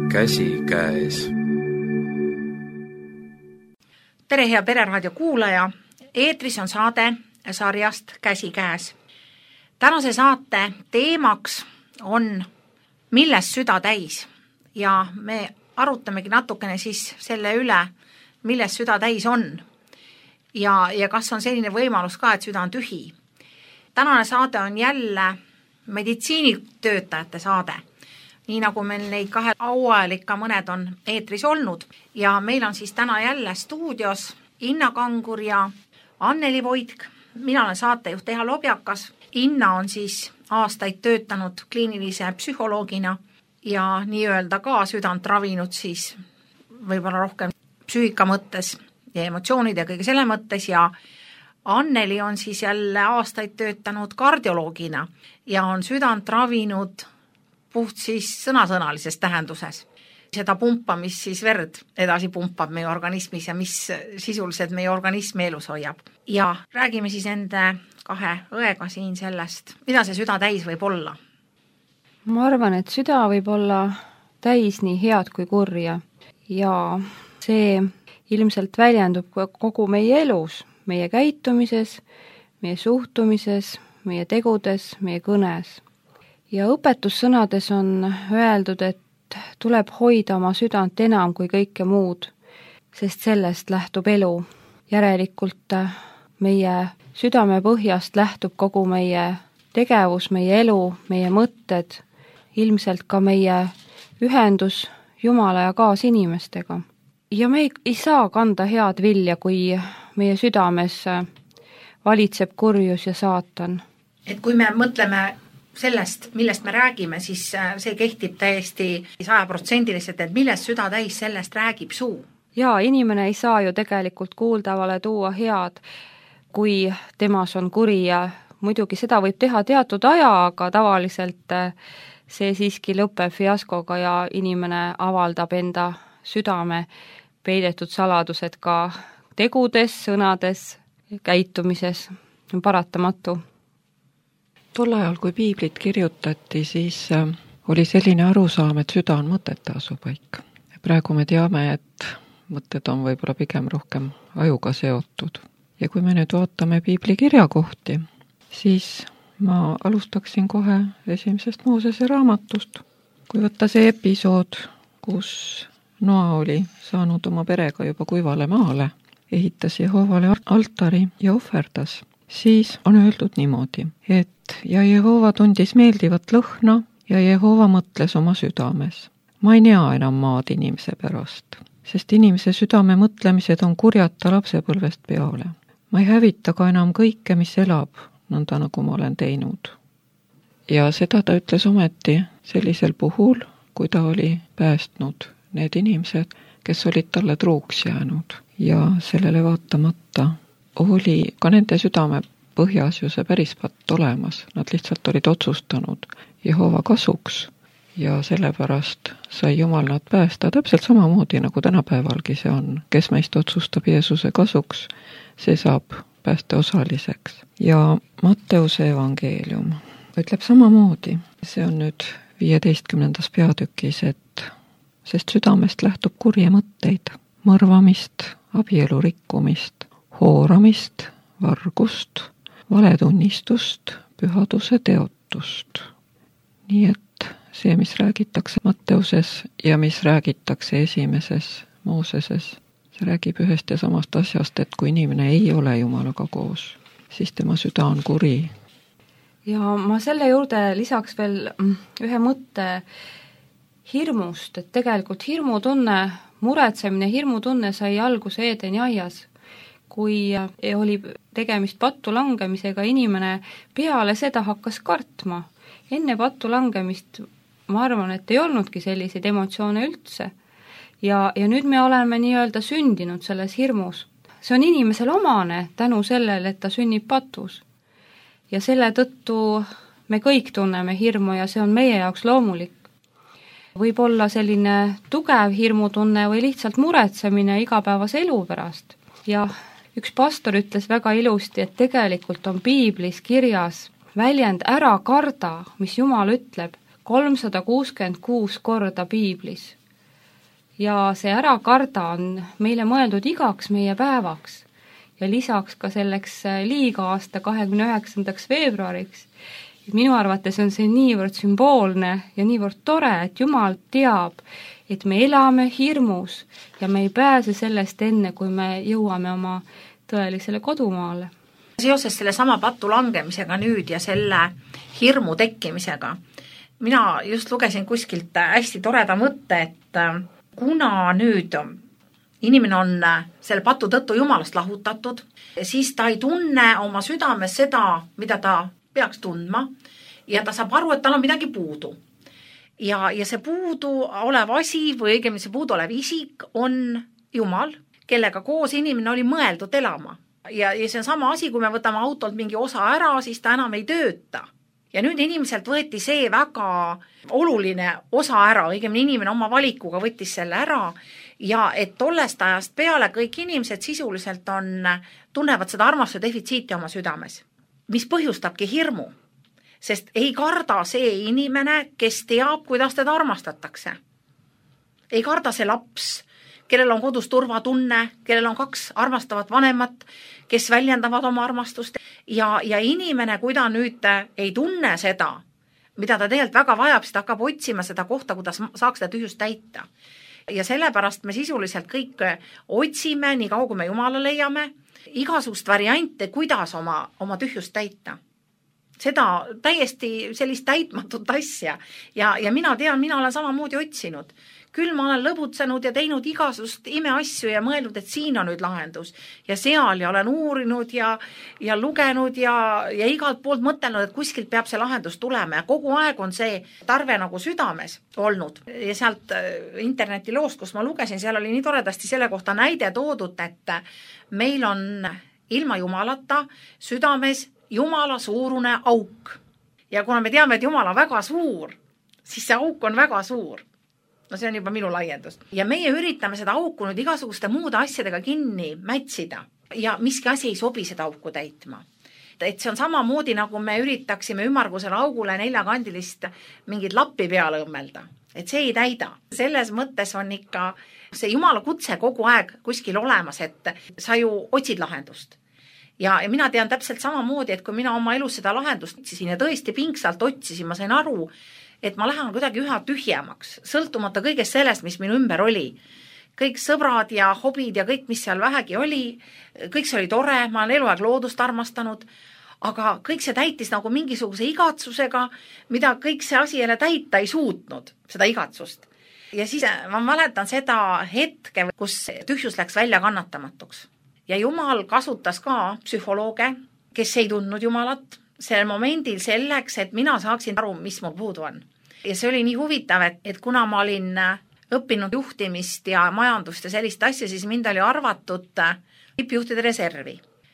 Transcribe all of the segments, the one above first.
käsikäes. Tere, hea Pereraadio kuulaja! Eetris on saade sarjast Käsikäes. Tänase saate teemaks on Milles süda täis ja me arutamegi natukene siis selle üle, milles süda täis on ja kas on selline võimalus ka, et süda on tühi. Tänane saade on jälle meditsiinitöötajate saade, nii nagu meil neid 2 hooajal ikka mõned on eetris olnud. Ja meil on siis täna jälle stuudios Inna Kangur ja Anneli Voitk. Mina olen saatejuht Eha Lobjakas. Inna on siis aastaid töötanud kliinilise psühholoogina ja nii-öelda ka südant ravinud siis võib-olla rohkem psüühika mõttes ja emotsioonide ja kõige selle mõttes ja Anneli on siis jälle aastaid töötanud kardioloogina ja on südant ravinud puht siis sõnasõnalises tähenduses. Seda pumpa, mis siis verd edasi pumpab meie organismis ja mis sisuliselt meie organismi elus hoiab. Ja räägime siis ende 2 õega siin sellest, mida see süda täis võib olla. Ma arvan, et süda võib olla täis nii head kui kurja ja see ilmselt väljendub kogu meie elus, meie käitumises, meie suhtumises, meie tegudes, meie kõnes. Ja õpetussõnades on öeldud, et tuleb hoida oma südant enam kui kõike muud, sest sellest lähtub elu. Järelikult meie südame põhjast lähtub kogu meie tegevus, meie elu, meie mõtted, ilmselt ka meie ühendus Jumala ja kaasinimestega. Ja me ei saa kanda head vilja, kui meie südames valitseb kurjus ja saatan. Et kui me mõtleme sellest, millest me räägime, siis see kehtib täiesti 100%, et millest süda täis, sellest räägib suu. Jaa, inimene ei saa ju tegelikult kuuldavale tuua head, kui temas on kuri ja muidugi seda võib teha teatud aja, aga tavaliselt see siiski lõpeb fiaskoga ja inimene avaldab enda südame peidetud saladused ka tegudes, sõnades, käitumises, paratamatu. Tol ajal, kui piiblit kirjutati, siis oli selline arusaam, et süda on mõtete asupaik. Praegu me teame, et mõtted on võib-olla pigem rohkem ajuga seotud. Ja kui me nüüd vaatame piibli kirjakohti, siis ma alustaksin kohe 1. Moosese raamatust. Kui võtta see episood, kus Noa oli saanud oma perega juba kuivale maale, ehitas Jehovale altari ja ohverdas, siis on öeldud niimoodi, et ja Jehova tundis meeldivat lõhna ja Jehova mõtles oma südames. Ma ei nea enam maad inimese pärast, sest inimese südame mõtlemised on kurjata lapsepõlvest peale. Ma ei hävita ka enam kõike, mis elab, nõnda nagu ma olen teinud. Ja seda ta ütles ometi sellisel puhul, kui ta oli päästnud need inimesed, kes olid talle truuks jäänud. Ja sellele vaatamata oli ka nende südame põhjas ju see päris patt olemas. Nad lihtsalt olid otsustanud Jehova kasuks ja sellepärast sai Jumal nad päästa täpselt samamoodi, nagu tänapäevalgi see on. Kes meist otsustab Jeesuse kasuks, see saab pääste osaliseks. Ja Matteuse evangeelium ütleb samamoodi. See on nüüd 15. peatükis, et sest südamest lähtub kurje mõtteid, mõrvamist, abielu rikkumist, hooramist, vargust, valetunnistust, pühaduse teotust. Nii et see, mis räägitakse Matteuses ja mis räägitakse 1. Mooseses, see räägib ühest ja samast asjast, et kui inimene ei ole Jumalaga koos, siis tema süda on kuri. Ja ma selle juurde lisaks veel ühe mõtte hirmust, et tegelikult hirmutunne, muretsemine, hirmutunne sai alguse Eedeni aias. Kui oli tegemist pattu langemisega, inimene peale seda hakkas kartma. Enne pattu langemist ma arvan, et ei olnudki selliseid emotsioone üldse. Ja nüüd me oleme nii-öelda sündinud selles hirmus. See on inimesel omane tänu sellele, et ta sünnib patus. Ja selle tõttu me kõik tunneme hirmu ja see on meie jaoks loomulik. Võib olla selline tugev hirmutunne või lihtsalt muretsemine igapäevase elu pärast. Ja üks pastor ütles väga ilusti, et tegelikult on piiblis kirjas väljend ära karda, mis Jumal ütleb 366 korda piiblis. ja see ära karda on meile mõeldud igaks meie päevaks ja lisaks ka selleks liigaasta 29. veebruariks. Minu arvates on see niivõrd sümboolne ja niivõrd tore, et Jumal teab, et me elame hirmus ja me ei pääse sellest enne, kui me jõuame oma tõelisele kodumaale. Seoses selle sama patu langemisega nüüd ja selle hirmu tekkimisega, mina just lugesin kuskilt hästi toreda mõtte, et kuna nüüd inimene on selle patu tõttu Jumalast lahutatud, siis ta ei tunne oma südames seda, mida ta peaks tundma ja ta saab aru, et tal on midagi puudu. Ja see puudu olev asi või õigemini see puudu olev isik on Jumal, kellega koos inimene oli mõeldud elama. Ja see on sama asi, kui me võtame autolt mingi osa ära, siis ta enam ei tööta. Ja nüüd inimeselt võeti see väga oluline osa ära, õigemini inimene oma valikuga võttis selle ära ja et tollest ajast peale kõik inimesed sisuliselt tunnevad seda armastuse defitsiiti oma südames, mis põhjustabki hirmu, sest ei karda see inimene, kes teab, kuidas teda armastatakse. Ei karda see laps, kellel on kodus turvatunne, kellel on 2 armastavat vanemat, kes väljendavad oma armastust ja inimene, kui ta nüüd ei tunne seda, mida ta tegelikult väga vajab, siis ta hakkab otsima seda kohta, kuidas saaks seda tühjust täita. Ja sellepärast me sisuliselt kõik otsime, nii kaua kui me Jumala leiame, igasugust variante, kuidas oma tühjust täita. Seda täiesti sellist täitmatut asja ja mina tean, mina olen samamoodi otsinud. Küll ma olen lõbutsenud ja teinud igasugust imeasju ja mõelnud, et siin on nüüd lahendus ja seal ja olen uurinud ja lugenud ja igalt poolt mõtelnud, et kuskilt peab see lahendus tulema ja kogu aeg on see tarve nagu südames olnud. Ja sealt interneti loost, kus ma lugesin, seal oli nii toredasti selle kohta näide toodud, et meil on ilma Jumalata südames Jumala suurune auk. Ja kuna me teame, et Jumal on väga suur, siis see auk on väga suur. No see on juba minu laiendus. Ja meie üritame seda auku nüüd igasuguste muude asjadega kinni mätsida ja miski asi ei sobi seda auku täitma. Et see on samamoodi, nagu me üritaksime ümmargusele augule 4-kandilist mingit lappi peale õmmelda. Et see ei täida. Selles mõttes on ikka see Jumala kutse kogu aeg kuskil olemas, et sa ju otsid lahendust. Ja mina tean täpselt samamoodi, et kui mina oma elus seda lahendust otsisin ja tõesti pingsalt otsisin, ma sain aru, et ma lähen kuidagi üha tühjemaks, sõltumata kõigest sellest, mis minu ümber oli. Kõik sõbrad ja hobid ja kõik, mis seal vähegi oli, kõik see oli tore, ma olen eluaeg loodust armastanud, aga kõik see täitis nagu mingisuguse igatsusega, mida kõik see asi jälle täita ei suutnud, seda igatsust. Ja siis ma mäletan seda hetke, kus tühjus läks välja kannatamatuks. Ja Jumal kasutas ka psühholooge, kes ei tundnud Jumalat sel momendil selleks, et mina saaksin aru, mis mul puudu on. Ja see oli nii huvitav, et kuna ma olin õppinud juhtimist ja majandust ja sellist asja, siis mind oli arvatud tippjuhtide reservi.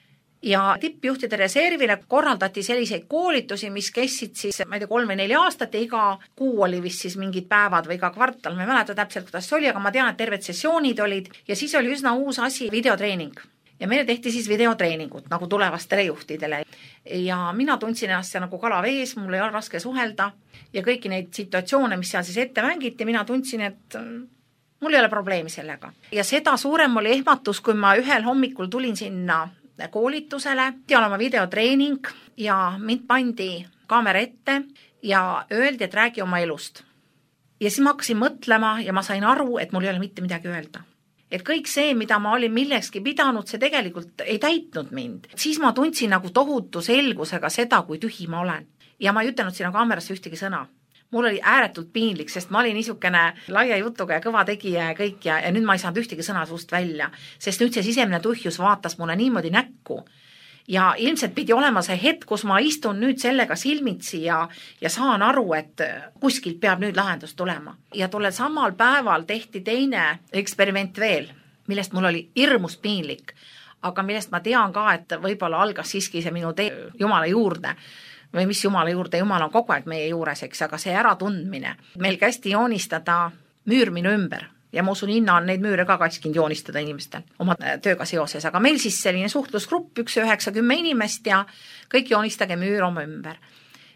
Ja tippjuhtide reservile korraldati selliseid koolitusi, mis kestsid siis, ma ei tea, 3 või 4 aastat ja iga kuu oli vist siis mingid päevad või iga kvartal. Ma ei mäleta täpselt, kuidas see oli, aga ma tean, et terved sessioonid olid ja siis oli üsna uus asi, videotreening. Ja meile tehti siis videotreeningut nagu tulevastele juhtidele. Ja mina tundsin ennast nagu kala vees, mul ei ole raske suhelda ja kõiki neid situatsioone, mis seal siis ette mängiti, mina tundsin, et mul ei ole probleemi sellega. Ja seda suurem oli ehmatus, kui ma ühel hommikul tulin sinna koolitusele ja olema videotreening ja mind pandi kaamera ette ja öeldi, et räägi oma elust. Ja siis ma hakkasin mõtlema ja ma sain aru, et mul ei ole mitte midagi öelda. Et kõik see, mida ma olin millekski pidanud, see tegelikult ei täitnud mind. Siis ma tundsin nagu tohutu selgusega seda, kui tühi ma olen. Ja ma ei ütelnud sinna kaamerasse ühtegi sõna. Mul oli ääretult piinlik, sest ma olin niisugune laia jutuga ja kõva tegija ja kõik ja nüüd ma ei saanud ühtegi sõna suust välja, sest nüüd see sisemine tühjus vaatas mulle niimoodi näkku. Ja ilmselt pidi olema see hetk, kus ma istun nüüd sellega silmitsi ja saan aru, et kuskilt peab nüüd lahendus tulema. Ja tollel samal päeval tehti teine eksperiment veel, millest mul oli hirmus piinlik, aga millest ma tean ka, et võib-olla algas siiski see minu Jumala juurde või mis Jumala juurde, Jumal on kogu aeg meie juures, eks, aga see äratundmine. Meil kästi joonistada müür minu ümber. Ja ma usun, Inna on neid müüre ka kaskinud joonistada inimestel oma tööga seoses, aga meil siis selline suhtlusgrupp, 190 inimest ja kõik joonistage müür oma ümber.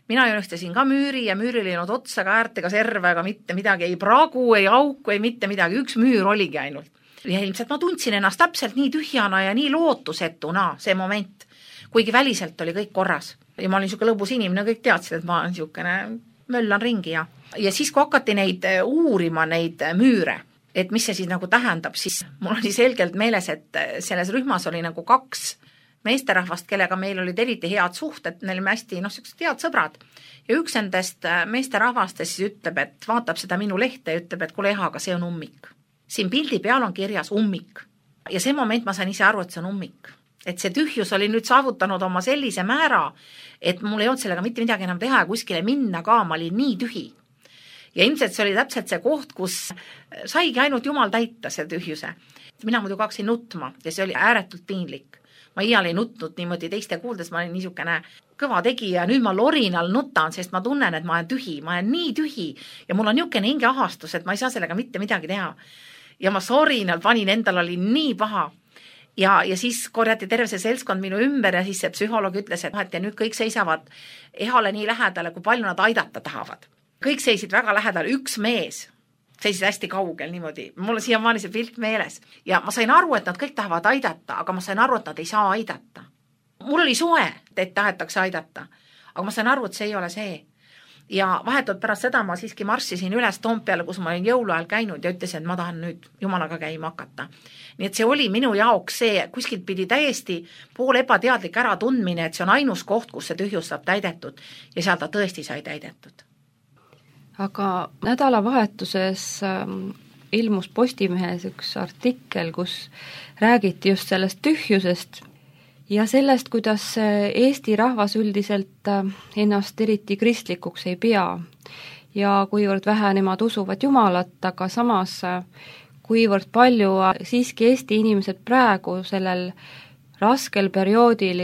mina joonistasin ka müüri ja müüril ei olnud otsa ka äärtega serve, aga mitte midagi, ei pragu, ei auku, ei mitte midagi, üks müür oligi ainult. Ja ilmselt ma tundsin ennast täpselt nii tühjana ja nii lootusetuna see moment, kuigi väliselt oli kõik korras. Ja ma olin niisugune lõbus inimene, kõik teadsid, et ma olen niisugune möllan ringi ja siis, kui hakati neid uurima, neid müüre, et mis see siis nagu tähendab, siis mul oli selgelt meeles, et selles rühmas oli nagu 2 meesterahvast, kellega meil olid eriti head suhted, neil olime hästi sellised head sõbrad. Ja üks nendest meesterahvastest siis ütleb, et vaatab seda minu lehte ja ütleb, et kuule aga see on ummik. Siin pildi peal on kirjas ummik. Ja see moment ma sain ise aru, et see on ummik. Et see tühjus oli nüüd saavutanud oma sellise määra, et mul ei olnud sellega mitte midagi enam teha ja kuskile minna ka, ma olin nii tühi. Ja ilmselt see oli täpselt see koht, kus saigi ainult Jumal täita see tühjuse. Mina muidu hakkasin nutma ja see oli ääretult piinlik. Ma iial ei nutnud niimoodi teiste kuuldes, ma olin niisugune kõva tegija ja nüüd ma lorinal nutan, sest ma tunnen, et ma olen tühi, ma olen nii tühi ja mul on niisugune hingeahastus, et ma ei saa sellega mitte midagi teha. Ja ma sorinal panin, endal oli nii paha. Ja siis korjati terve see seltskond minu ümber ja siis see psühholoog ütles, et ja nüüd kõik seisavad ehale nii lähedale, kui palju nad aidata tahavad. Kõik seisid väga lähedal, üks mees seisid hästi kaugel niimoodi. Mul on siiamaani see pilt meeles. Ja ma sain aru, et nad kõik tahavad aidata, aga ma sain aru, et nad ei saa aidata. Mul oli soe, et tahetakse aidata, aga ma sain aru, et see ei ole see. Ja vahetult pärast seda ma siiski marssisin üles Toompeale, kus ma olin jõuluajal käinud ja ütlesin, et ma tahan nüüd Jumalaga käima hakata. Nii et see oli minu jaoks see, kuskilt pidi täiesti pool ebateadlik ära tundmine, et see on ainus koht, kus see tühjus saab täidetud ja seal ta tõesti sai täidetud. Aga nädalavahetuses ilmus Postimehes üks artikkel, kus räägiti just sellest tühjusest ja sellest, kuidas Eesti rahvas üldiselt ennast eriti kristlikuks ei pea ja kuivõrd vähe nemad usuvad Jumalat, aga samas kuivõrd palju siiski Eesti inimesed praegu sellel raskel perioodil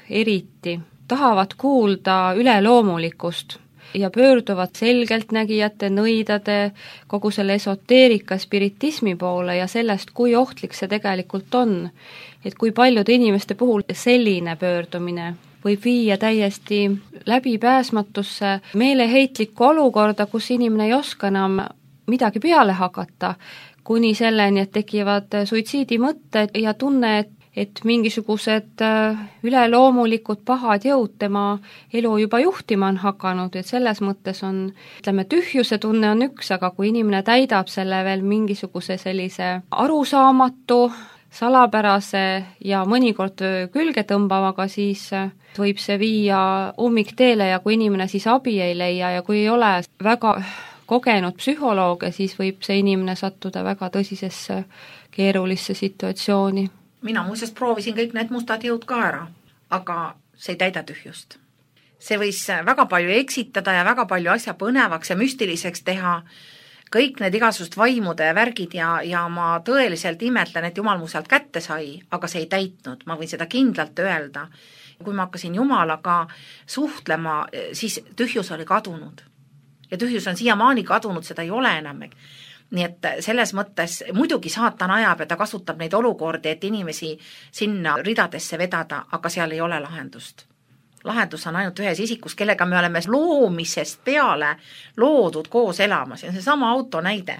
eriti tahavad kuulda üleloomulikust ja pöörduvad selgeltnägijate, nõidade, kogu selle esoteerika, spiritismi poole ja sellest, kui ohtlik see tegelikult on. Et kui paljude inimeste puhul selline pöördumine võib viia täiesti läbipääsmatusse meeleheitlikku olukorda, kus inimene ei oska enam midagi peale hakata, kuni selleni, et tekivad suitsiidimõtted ja tunne, et mingisugused üleloomulikud pahad jõud tema elu juba juhtima on hakanud, et selles mõttes on, ütleme, tühjuse tunne on üks, aga kui inimene täidab selle veel mingisuguse sellise arusaamatu, salapärase ja mõnikord külge tõmbavaga, siis võib see viia ummikteele ja kui inimene siis abi ei leia ja kui ei ole väga kogenud psühholooge, siis võib see inimene sattuda väga tõsisesse keerulisse situatsiooni. Mina muuseas proovisin kõik need mustad jõud ka ära, aga see ei täida tühjust. See võis väga palju eksitada ja väga palju asja põnevaks ja müstiliseks teha, kõik need igasust vaimude värgid ja ma tõeliselt imetlen, et Jumal mu sealt kätte sai, aga see ei täitnud, ma võin seda kindlalt öelda. Kui ma hakkasin Jumalaga suhtlema, siis tühjus oli kadunud. Ja tühjus on siiamaani kadunud, seda ei ole enam. Nii et selles mõttes muidugi saatan ajab ja ta kasutab neid olukordi, et inimesi sinna ridadesse vedada, aga seal ei ole lahendust. Lahendus on ainult ühes isikus, kellega me oleme loomisest peale loodud koos elama. See on seesama auto näide.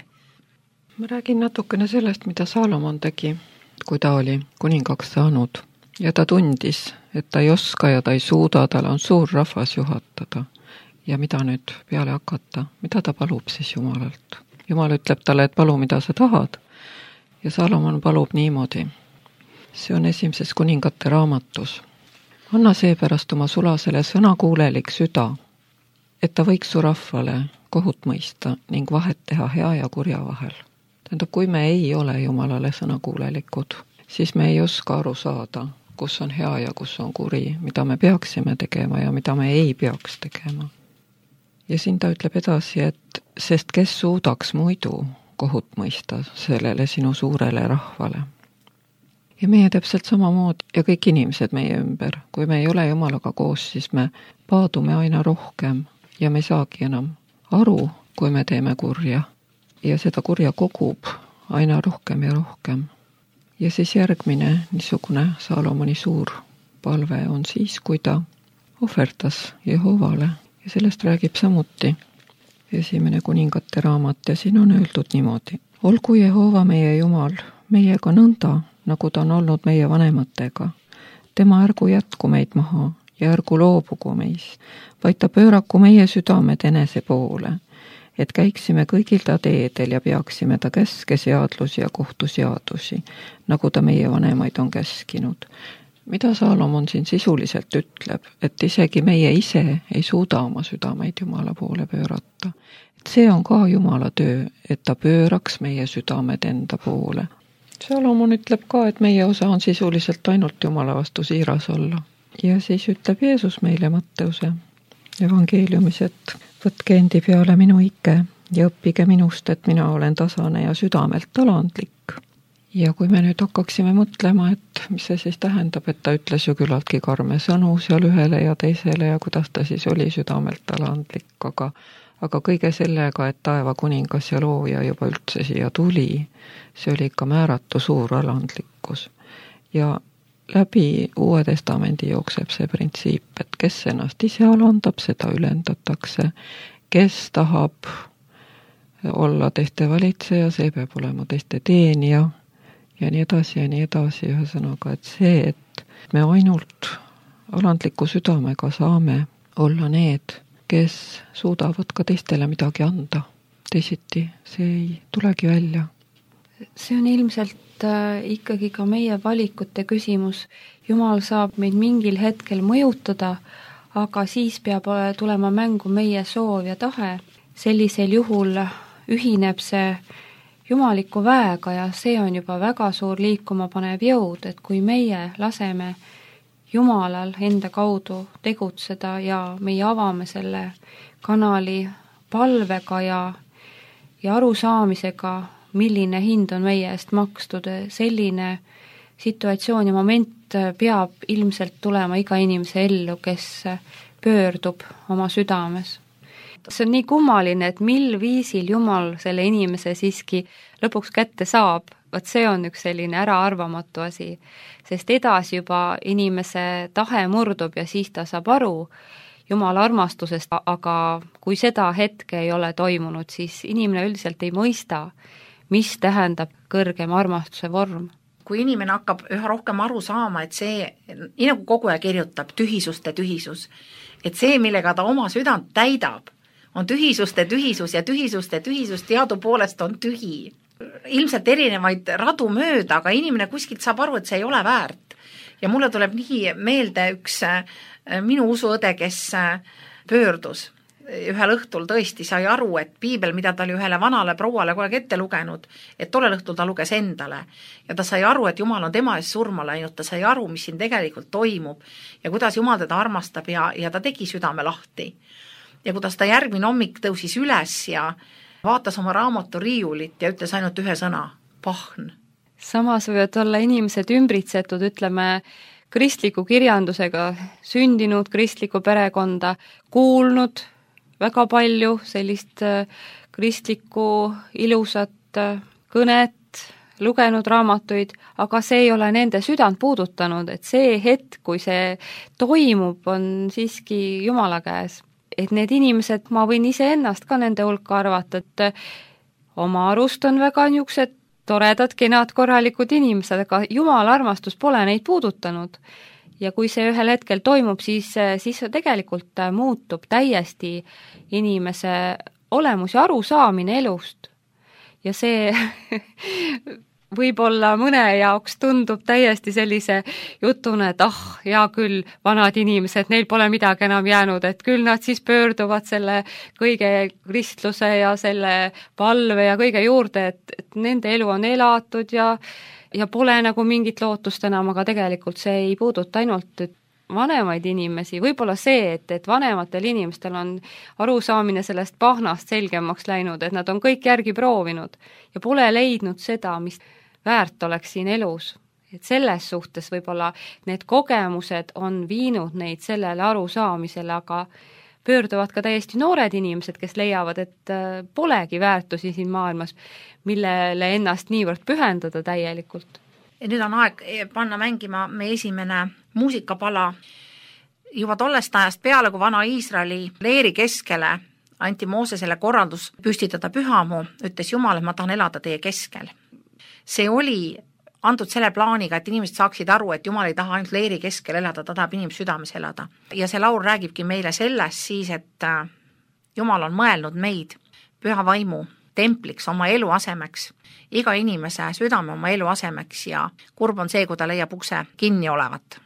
Ma räägin natukene sellest, mida Saalomon tegi, kui ta oli kuningaks saanud. Ja ta tundis, et ta ei oska ja ta ei suuda, tal on suur rahvas juhatada. Ja mida nüüd peale hakata? Mida ta palub siis Jumalalt? Jumal ütleb talle, et palu, mida sa tahad. Ja Saalomon palub niimoodi. See on 1. kuningate raamatus. Anna seepärast oma sulasele sõnakuulelik süda, et ta võiks su rahvale kohut mõista ning vahet teha hea ja kurja vahel. Tähendab, kui me ei ole Jumalale sõnakuulelikud, siis me ei oska aru saada, kus on hea ja kus on kuri, mida me peaksime tegema ja mida me ei peaks tegema. Ja siin ta ütleb edasi, et sest kes suudaks muidu kohut mõista sellele sinu suurele rahvale. Ja meie täpselt samamoodi ja kõik inimesed meie ümber, kui me ei ole Jumalaga koos, siis me paadume aina rohkem ja me ei saagi enam aru, kui me teeme kurja. Ja seda kurja kogub aina rohkem ja rohkem. Ja siis järgmine niisugune Saalomoni suur palve on siis, kui ta ohverdas Jehovale ja sellest räägib samuti 1. Kuningate raamat ja siin on öeldud niimoodi. Olgu Jehova meie Jumal meiega nõnda, nagu ta on olnud meie vanematega. Tema ärgu jätku meid maha ja ärgu loobugu meist, vaid ta pööraku meie südamed enese poole, et käiksime kõigil ta teedel ja peaksime ta käske seadlusi ja kohtuseadusi, nagu ta meie vanemaid on käskinud. Mida Saalomon siin sisuliselt ütleb, et isegi meie ise ei suuda oma südameid Jumala poole pöörata. Et see on ka Jumala töö, et ta pööraks meie südamed enda poole. Saalomon ütleb ka, et meie osa on sisuliselt ainult Jumala vastu siiras olla. Ja siis ütleb Jeesus meile Matteuse evangeeliumis, et võtke endi peale minu ike ja õppige minust, et mina olen tasane ja südamelt alandlik. Ja kui me nüüd hakkaksime mõtlema, et mis see siis tähendab, et ta ütles ju küllaltki karme sõnu seal ühele ja teisele ja kuidas ta siis oli südamelt alandlik, aga kõige sellega, et taeva kuningas ja looja juba üldse siia tuli, see oli ikka määratu suur alandlikkus. Ja läbi Uue Testamendi jookseb see printsiip, et kes ennast ise alandab, seda ülendatakse. Kes tahab olla teiste valitseja, see peab olema teiste teenija ja nii edasi ja nii edasi. Ühesõnaga, et see, et me ainult alandliku südamega saame olla need, kes suudavad ka teistele midagi anda. Teisiti see ei tulegi välja. See on ilmselt ikkagi ka meie valikute küsimus. Jumal saab meid mingil hetkel mõjutada, aga siis peab tulema mängu meie soov ja tahe. Sellisel juhul ühineb see jumaliku väega ja see on juba väga suur liikuma panev jõud, et kui meie laseme Jumalal enda kaudu tegutseda ja meie avame selle kanali palvega ja arusaamisega, milline hind on meie eest makstud, selline situatsioon ja moment peab ilmselt tulema iga inimese ellu, kes pöördub oma südames. See on nii kummaline, et mil viisil Jumal selle inimese siiski lõpuks kätte saab, vaat see on üks selline äraarvamatu asi, sest edasi juba inimese tahe murdub ja siis ta saab aru Jumala armastusest, aga kui seda hetke ei ole toimunud, siis inimene üldiselt ei mõista, mis tähendab kõrgem armastuse vorm. Kui inimene hakkab üha rohkem aru saama, et see, nii nagu kogu aeg kirjutab, tühisuste tühisus, et see, millega ta oma südant täidab, on tühisuste tühisus ja tühisuste tühisus teadupoolest on tühi. Ilmselt erinevaid radu mööda, aga inimene kuskilt saab aru, et see ei ole väärt. Ja mulle tuleb nii meelde üks minu usuõde, kes pöördus ühel õhtul tõesti sai aru, et piibel, mida ta oli ühele vanale prouale kogu aeg ette lugenud, et tollel õhtul ta luges endale. Ja ta sai aru, et Jumal on tema ees surma läinud, ta sai aru, mis siin tegelikult toimub ja kuidas Jumal teda armastab ja ta tegi südame lahti. Ja kuidas ta järgmine hommik tõusis üles ja vaatas oma raamatu riiulit ja ütles ainult ühe sõna, pahn. Samas võivad olla inimesed ümbritsetud, ütleme, kristliku kirjandusega, sündinud kristlikku perekonda, kuulnud väga palju sellist kristlikku ilusat kõnet, lugenud raamatuid, aga see ei ole nende südant puudutanud, et see hetk, kui see toimub, on siiski Jumala käes. Et need inimesed, ma võin ise ennast ka nende hulka arvata, et oma arust on väga niisugused toredad, kenad, korralikud inimesed, aga Jumala armastus pole neid puudutanud. Ja kui see ühel hetkel toimub, siis tegelikult muutub täiesti inimese olemus ja arusaamine elust. Ja see võib-olla mõne jaoks tundub täiesti sellise jutuna, et hea küll, vanad inimesed, neil pole midagi enam jäänud, et küll nad siis pöörduvad selle kõige kristluse ja selle palve ja kõige juurde, et nende elu on elatud ja pole nagu mingit lootust enam, aga tegelikult see ei puuduta ainult vanemaid inimesi, võib-olla see, et vanematel inimestel on arusaamine sellest pahnast selgemaks läinud, et nad on kõik järgi proovinud ja pole leidnud seda, mis väärt oleks siin elus. Et selles suhtes võib-olla need kogemused on viinud neid sellele arusaamisele, aga pöörduvad ka täiesti noored inimesed, kes leiavad, et polegi väärtusi siin maailmas, millele ennast niivõrd pühendada täielikult. Ja nüüd on aeg panna mängima meie esimene muusikapala juba tollest ajast peale, kui vana Iisraeli leeri keskele anti Moosesele korraldus püstitada pühamu, ütles Jumal, et ma tahan elada teie keskel. See oli antud selle plaaniga, et inimesed saaksid aru, et Jumal ei taha ainult leeri keskel elada, ta tahab inimsüdames elada. Ja see laul räägibki meile sellest siis, et Jumal on mõelnud meid püha vaimu templiks, oma elu asemeks, iga inimese südame oma elu asemeks ja kurb on see, kui ta leiab ukse kinni olevat.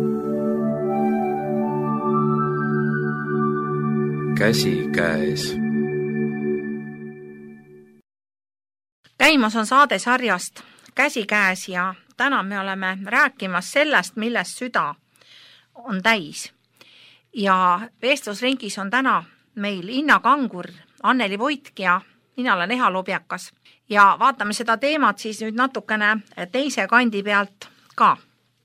käsikäes. käimas on saade sarjast Käsikäes ja täna me oleme rääkimas sellest, millest süda on täis. Ja vestlusringis on täna meil Inna Kangur, Anneli Voitk ja mina olen Eha Lobjakas. Ja vaatame seda teemat siis nüüd natukene teise kandi pealt ka.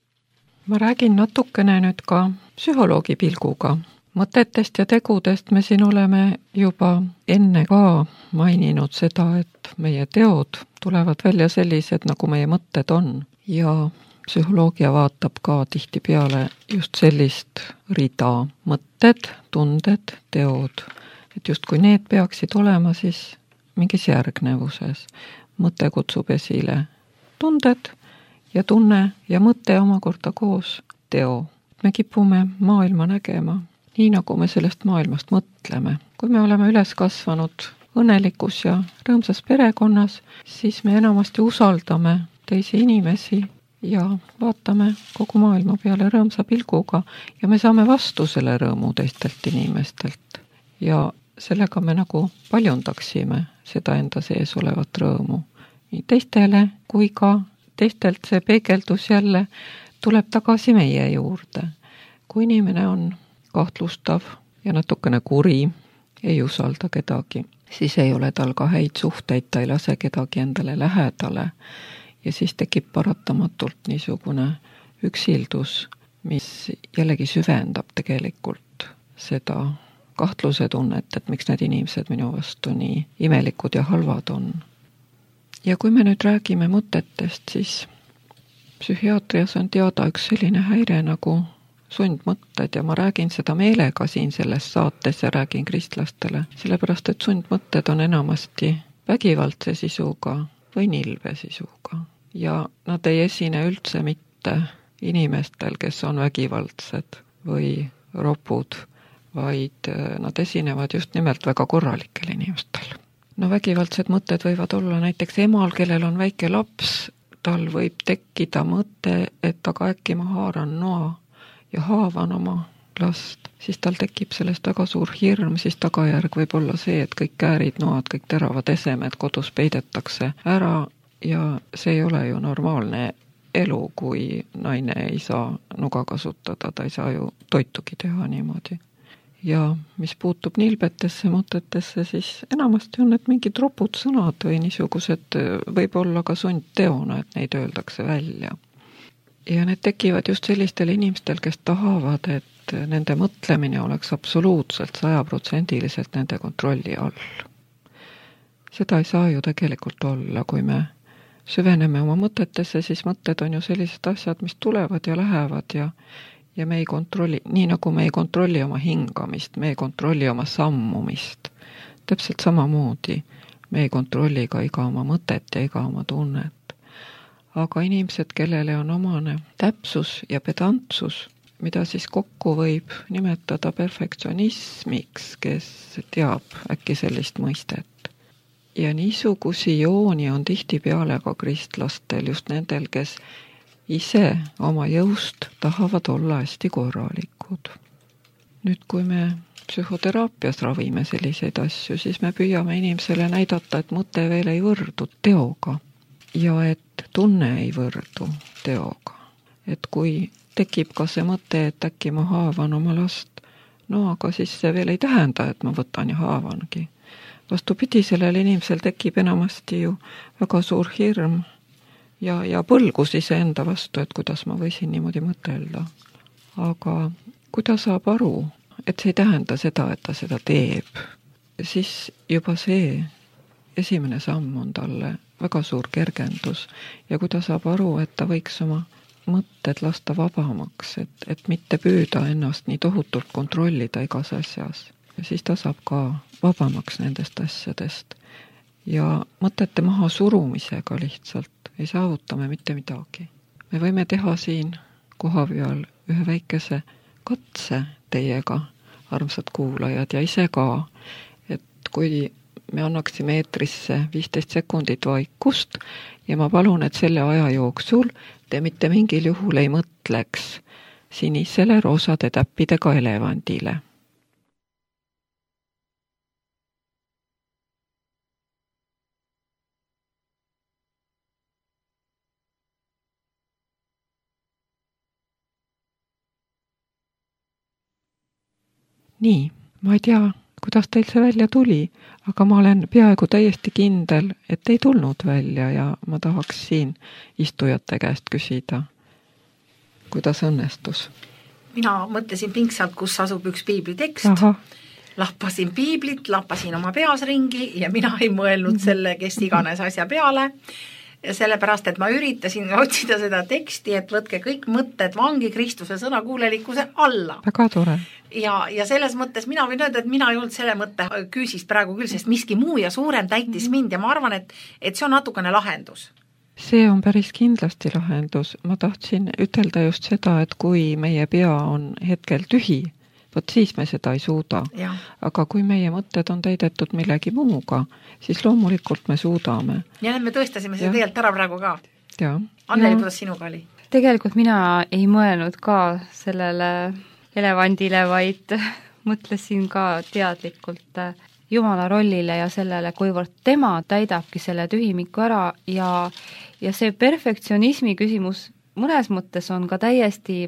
Ma räägin natukene nüüd ka psühholoogi pilguga. Mõtetest ja tegudest me siin oleme juba enne ka maininud seda, et meie teod tulevad välja sellised, nagu meie mõtted on. Ja psühholoogia vaatab ka tihtipeale just sellist rida mõtted, tunded, teod. Et just kui need peaksid olema, siis mingis järgnevuses. Mõte kutsub esile tunded ja tunne ja mõte omakorda koos teo. Me kipume maailma nägema nii, nagu me sellest maailmast mõtleme. Kui me oleme üles kasvanud õnnelikus ja rõõmsas perekonnas, siis me enamasti usaldame teisi inimesi ja vaatame kogu maailma peale rõõmsa pilguga ja me saame vastu selle rõõmu teistelt inimestelt. Ja sellega me nagu paljundaksime seda enda sees olevat rõõmu. Nii teistele kui ka teistelt see peegeldus jälle tuleb tagasi meie juurde. Kui inimene on kahtlustav ja natukene kuri, ei usalda kedagi, siis ei ole tal ka häid suhteid, ta ei lase kedagi endale lähedale ja siis tekib paratamatult niisugune üksildus, mis jällegi süvendab tegelikult seda kahtluse tunnet, et miks need inimesed minu vastu nii imelikud ja halvad on. Ja kui me nüüd räägime mõtetest, siis psühhiaatrias on teada üks selline häire nagu sundmõtted ja ma räägin seda meelega siin selles saates ja räägin kristlastele, sellepärast et sundmõtted on enamasti vägivaldse sisuga või nilbe sisuga ja nad ei esine üldse mitte inimestel, kes on vägivaldsed või ropud, vaid nad esinevad just nimelt väga korralikel inimestel. No vägivaldsed mõtted võivad olla näiteks emal, kellel on väike laps, tal võib tekkida mõte, et aga äkki ma haaran noa ja haavan oma last, siis tal tekib sellest väga suur hirm, siis tagajärg võib olla see, et kõik käärid, noad, kõik teravad esemed kodus peidetakse ära ja see ei ole ju normaalne elu, kui naine ei saa nuga kasutada, ta ei saa ju toitugi teha niimoodi. Ja mis puutub nilbetesse mõtetesse, siis enamasti on need mingid ropud sõnad või niisugused võib olla ka sundteona, et neid öeldakse välja. Ja need tekivad just sellistel inimestel, kes tahavad, et nende mõtlemine oleks absoluutselt 100% nende kontrolli all. Seda ei saa ju tegelikult olla, kui me süveneme oma mõtetesse, siis mõtted on ju sellised asjad, mis tulevad ja lähevad ja me ei kontrolli, nii nagu me ei kontrolli oma hingamist, me ei kontrolli oma sammumist. Täpselt samamoodi me ei kontrolli ka iga oma mõtet ja iga oma tunnet. Aga inimesed, kellele on omane täpsus ja pedantsus, mida siis kokku võib nimetada perfektsionismiks, kes teab äkki sellist mõistet. Ja niisugusi jooni on tihtipeale ka kristlastel, just nendel, kes ise oma jõust tahavad olla hästi korralikud. Nüüd, kui me psühhoteraapias ravime selliseid asju, siis me püüame inimesele näidata, et mõte veel ei võrdu teoga ja et tunne ei võrdu teoga. Et kui tekib ka see mõte, et äkki ma haavan oma last, no aga siis see veel ei tähenda, et ma võtan ja haavangi. Vastupidi, sellel inimesel tekib enamasti ju väga suur hirm ja põlgus iseenda vastu, et kuidas ma võisin niimoodi mõtelda. Aga kui ta saab aru, et see ei tähenda seda, et ta seda teeb, siis juba see esimene samm on talle väga suur kergendus ja kui ta saab aru, et ta võiks oma mõtted lasta vabamaks, et mitte püüda ennast nii tohutult kontrollida igas asjas, siis ta saab ka vabamaks nendest asjadest ja mõtete maha surumisega lihtsalt ei saavuta me mitte midagi. Me võime teha siin kohapeal ühe väikese katse teiega, armsad kuulajad, ja ise ka, et kui me annaksime eetrisse 15 sekundit vaikust ja ma palun, et selle aja jooksul te mitte mingil juhul ei mõtleks sinisele roosade täppidega elevandile. nii, ma ei tea, kuidas teil see välja tuli, aga ma olen peaaegu täiesti kindel, et ei tulnud välja ja ma tahaks siin istujate käest küsida, kuidas õnnestus? Mina mõtlesin pingsalt, kus asub üks piiblitekst. Aha. Lappasin piiblit, lappasin oma peas ringi ja mina ei mõelnud selle, kes iganes asja peale. Ja sellepärast, et ma üritasin otsida seda teksti, et võtke kõik mõtted vangi Kristuse sõnakuulelikkuse alla. Väga tore. Ja selles mõttes mina võin öelda, et mina ei olnud selle mõtte küüsist praegu küll, sest miski muu ja suurem täitis mind ja ma arvan, et see on natukene lahendus. See on päris kindlasti lahendus. Ma tahtsin ütelda just seda, et kui meie pea on hetkel tühi, võt siis me seda ei suuda. Ja. Aga kui meie mõtted on täidetud millegi muuga, siis loomulikult me suudame. Ja me tõestasime seda tegelikult ära praegu ka. Ja. Anneli, kuidas sinuga oli? Tegelikult mina ei mõelnud ka sellele elevandile, vaid mõtlesin ka teadlikult Jumala rollile ja sellele, kuivõrd tema täidabki selle tühimiku ära ja see perfektsionismi küsimus mõnes mõttes on ka täiesti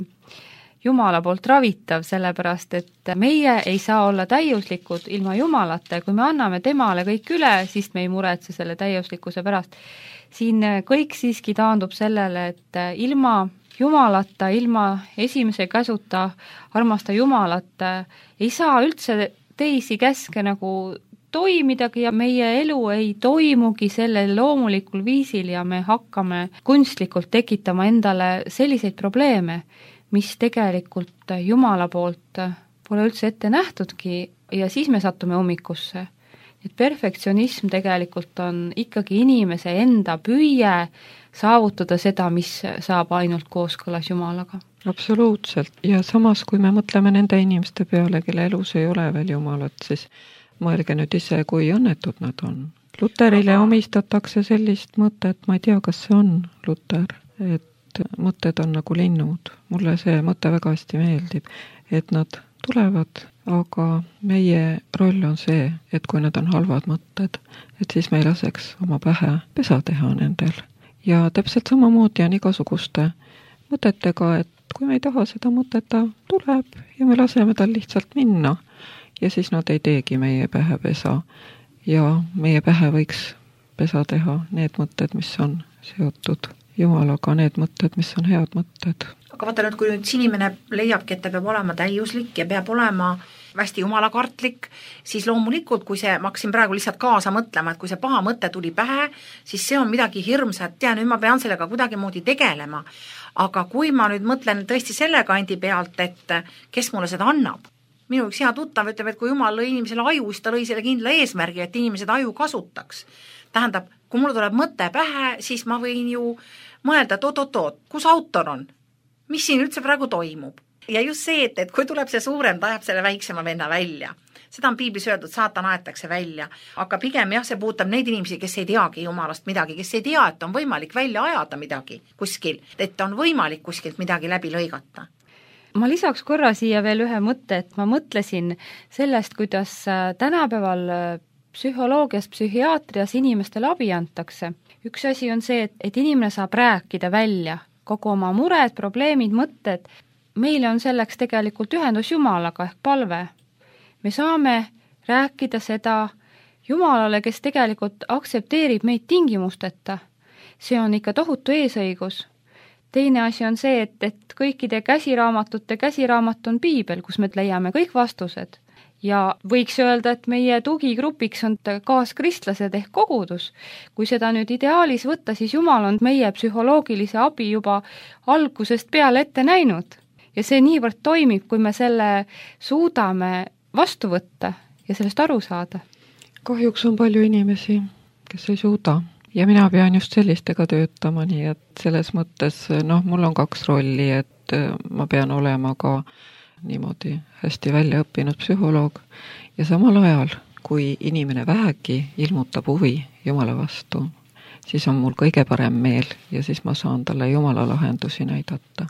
Jumala poolt ravitav, sellepärast et meie ei saa olla täiuslikud ilma Jumalata ja kui me anname temale kõik üle, siis me ei muretse selle täiuslikkuse pärast. Siin kõik siiski taandub sellele, et ilma Jumalata, ilma esimese käsuta armasta Jumalat ei saa üldse teisi käske nagu toimidagi ja meie elu ei toimugi sellel loomulikul viisil ja me hakkame kunstlikult tekitama endale selliseid probleeme, mis tegelikult Jumala poolt pole üldse ette nähtudki ja siis me satume ummikusse. Et perfektsionism tegelikult on ikkagi inimese enda püüe saavutada seda, mis saab ainult kooskõlas Jumalaga. Absoluutselt. Ja samas, kui me mõtleme nende inimeste peale, kelle elus ei ole veel Jumalat, siis mõelge nüüd ise, kui õnnetud nad on. Luterile omistatakse sellist mõtet, ma ei tea, kas see on Luter, et mõtted on nagu linnud. Mulle see mõte väga hästi meeldib, et nad tulevad, aga meie roll on see, et kui nad on halvad mõtted, et siis me ei laseks oma pähe pesa teha nendel. Ja täpselt samamoodi on igasuguste mõtetega, et kui me ei taha seda mõtet, ta tuleb ja me laseme tal lihtsalt minna ja siis nad ei teegi meie pähe pesa ja meie pähe võiks pesa teha need mõtted, mis on seotud Jumalaga, need mõtted, mis on head mõtted. Aga vaata nüüd, kui nüüd inimene leiabki, et ta peab olema täiuslik ja peab olema hästi jumalakartlik, siis loomulikult, kui see, ma hakkasin praegu lihtsalt kaasa mõtlema, et kui see paha mõte tuli pähe, siis see on midagi hirmsat ja nüüd ma pean sellega kuidagi moodi tegelema. Aga kui ma nüüd mõtlen tõesti selle kandi pealt, et kes mulle seda annab, minu üks hea tuttav ütleb, et kui Jumal lõi inimesele aju, siis ta lõi selle kindla eesmärgi, et inimesed aju kasutaks. Tähendab, kui mulle tuleb mõte pähe, siis ma võin ju mõelda, et oot, kus autor on? Mis siin üldse praegu toimub? Ja just see, et kui tuleb see suurem, ta ajab selle väiksema venna välja. Seda on piiblis öeldud, saatan aetakse välja. Aga pigem jah, see puutab neid inimesi, kes ei teagi Jumalast midagi, kes ei tea, et on võimalik välja ajada midagi kuskil, et on võimalik kuskilt midagi läbi lõigata. Ma lisaks korra siia veel ühe mõtte, et ma mõtlesin sellest, kuidas tänapäeval psühholoogias, psühhiaatrias inimestele abi antakse. Üks asi on see, et inimene saab rääkida välja kogu oma mured, probleemid, mõtted. Meile on selleks tegelikult ühendus Jumalaga ehk palve. Me saame rääkida seda Jumalale, kes tegelikult aktsepteerib meid tingimusteta. See on ikka tohutu eesõigus. Teine asi on see, et kõikide käsiraamatute käsiraamat on piibel, kus me leiame kõik vastused. Ja võiks öelda, et meie tugigrupiks on kaaskristlased ehk kogudus. Kui seda nüüd ideaalis võtta, siis Jumal on meie psühholoogilise abi juba algusest peale ette näinud. Ja see niivõrd toimib, kui me selle suudame vastu võtta ja sellest aru saada. Kahjuks on palju inimesi, kes ei suuda. Ja mina pean just sellistega töötama, nii et selles mõttes, mul on 2 rolli, et ma pean olema ka niimoodi hästi välja õppinud psühholoog ja samal ajal, kui inimene vähegi ilmutab huvi Jumala vastu, siis on mul kõige parem meel ja siis ma saan talle Jumala lahendusi näidata.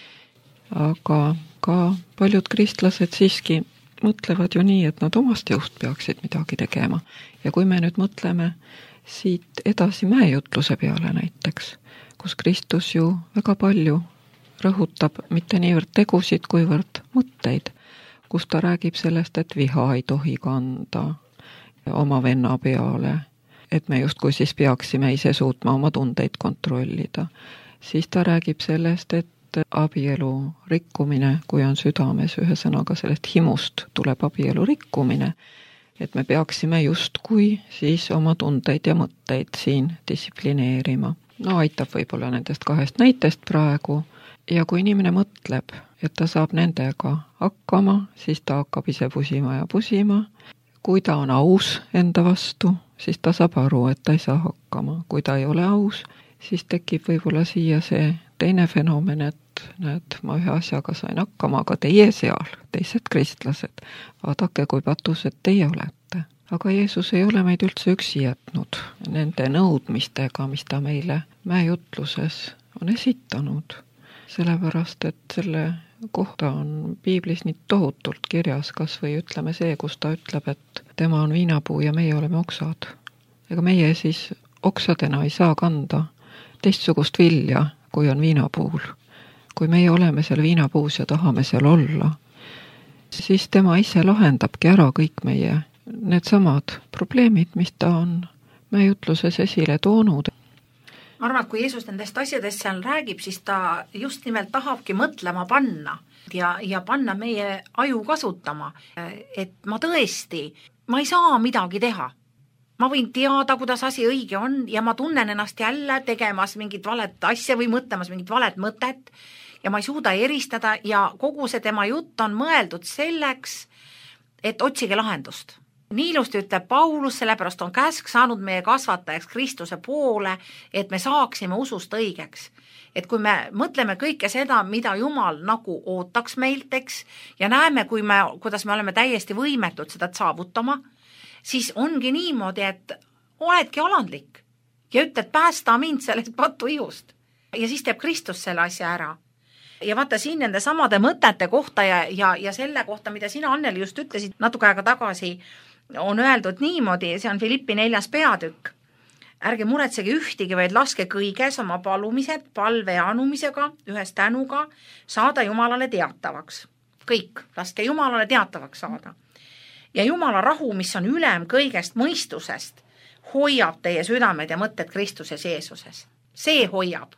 Aga ka paljud kristlased siiski mõtlevad ju nii, et nad omast jõust peaksid midagi tegema. Ja kui me nüüd mõtleme siit edasi mäejutluse peale näiteks, kus Kristus ju väga palju rõhutab mitte niivõrd tegusid, kuivõrd mõtteid. kus ta räägib sellest, et viha ei tohi kanda oma venna peale, et me justkui siis peaksime ise suutma oma tundeid kontrollida. Siis ta räägib sellest, et abielu rikkumine, kui on südames, ühesõnaga sellest himust tuleb abielu rikkumine, et me peaksime justkui siis oma tundeid ja mõtteid siin distsiplineerima. No aitab võib-olla nendest 2 näitest praegu ja kui inimene mõtleb, et ta saab nendega hakkama, siis ta hakkab ise pusima ja pusima. Kui ta on aus enda vastu, siis ta saab aru, et ta ei saa hakkama. Kui ta ei ole aus, siis tekib võib-olla siia see teine fenomen, et näed, ma ühe asjaga sain hakkama, aga teie seal, teised kristlased, vaadake, kui patused teie olete. Aga Jeesus ei ole meid üldse üksi jätnud nende nõudmistega, mis ta meile mäejutluses on esitanud. Sellepärast, et selle kohta on piiblis nii tohutult kirjas, kas või ütleme see, kus ta ütleb, et tema on viinapuu ja meie oleme oksad. Ega meie siis oksadena ei saa kanda teistsugust vilja, kui on viinapuul. Kui meie oleme seal viinapuus ja tahame seal olla, siis tema ise lahendabki ära kõik meie needsamad probleemid, mis ta on mäejutluses esile toonud. Ma arvan, et kui Jeesus nendest asjadest seal räägib, siis ta just nimelt tahabki mõtlema panna ja panna meie aju kasutama. Et ma ei saa midagi teha. Ma võin teada, kuidas asi õige on ja ma tunnen ennast jälle tegemas mingit valet asja või mõtlemas mingit valet mõtet ja ma ei suuda eristada ja kogu see tema jutt on mõeldud selleks, et otsige lahendust. Nii ilusti ütleb Paulus, sellepärast on käsk saanud meie kasvatajaks Kristuse poole, et me saaksime usust õigeks. Et kui me mõtleme kõike seda, mida Jumal nagu ootaks meilt, eks, ja näeme, kuidas me oleme täiesti võimetud seda saavutama, siis ongi niimoodi, et oledki alandlik ja ütled, päästa mind sellest patuihust. Ja siis teeb Kristus selle asja ära. Ja vaata siin nende samade mõtete kohta ja selle kohta, mida sina, Anneli, just ütlesid natuke aega tagasi, on öeldud niimoodi, see on Filippi 4. peatükk. Ärge muretsege ühtigi, vaid laske kõiges oma palumised, palve ja anumisega, ühes tänuga saada Jumalale teatavaks. Kõik, laske Jumalale teatavaks saada. Ja Jumala rahu, mis on ülem kõigest mõistusest, hoiab teie südamed ja mõtted Kristuses Jeesuses. See hoiab.